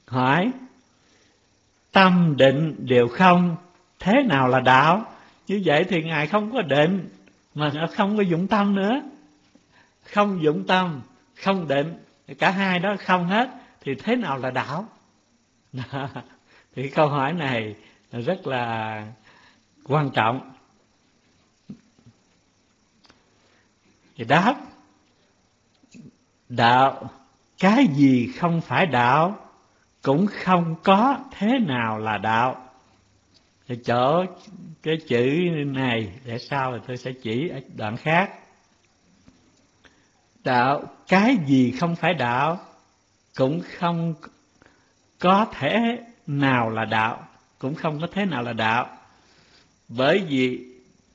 hỏi tâm định đều không, thế nào là đạo? Như vậy thì Ngài không có định mà không có dụng tâm nữa. Không dụng tâm, không định, cả hai đó không hết, thì thế nào là đạo? Thì câu hỏi này rất là quan trọng. Thì đáp, đạo, cái gì không phải đạo cũng không có thế nào là đạo. Thì chỗ cái chữ này để sau thì tôi sẽ chỉ ở đoạn khác. Đạo, cái gì không phải đạo cũng không có thể nào là đạo, cũng không có thế nào là đạo. Bởi vì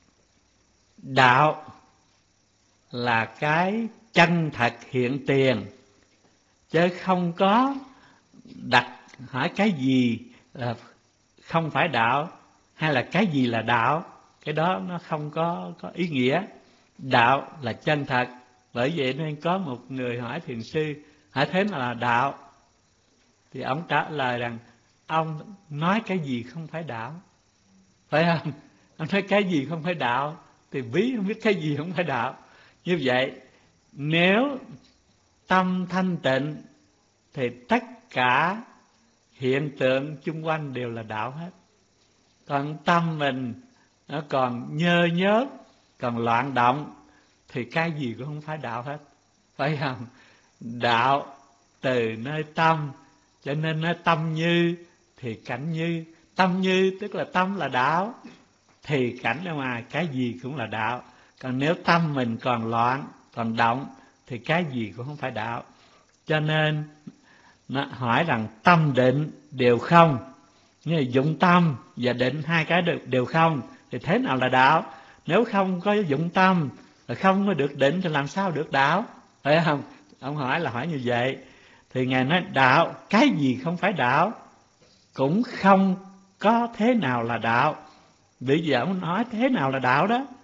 đạo là cái chân thật hiện tiền, chứ không có đặt hỏi cái gì là không phải đạo hay là cái gì là đạo. Cái đó nó không có ý nghĩa. Đạo là chân thật. Bởi vậy nên có một người hỏi thiền sư, hỏi thế nào là đạo? Thì ông trả lời rằng ông nói cái gì không phải đạo, phải không? Ông nói cái gì không phải đạo thì ví không biết cái gì không phải đạo. Như vậy nếu tâm thanh tịnh thì tất cả hiện tượng chung quanh đều là đạo hết. Còn tâm mình nó còn nhơ nhớt, còn loạn động thì cái gì cũng không phải đạo hết, phải không? Đạo từ nơi tâm, cho nên nói tâm như thì cảnh như. Tâm như tức là tâm là đạo, thì cảnh ở ngoài cái gì cũng là đạo. Còn nếu tâm mình còn loạn, còn động thì cái gì cũng không phải đạo. Cho nên nó hỏi rằng tâm định đều không, như là dụng tâm và định hai cái đều không, thì thế nào là đạo? Nếu không có dụng tâm, không có được định thì làm sao được đạo, phải không? Ông hỏi là hỏi như vậy. Thì Ngài nói đạo, cái gì không phải đạo cũng không có thế nào là đạo. Bởi vì ông nói thế nào là đạo đó,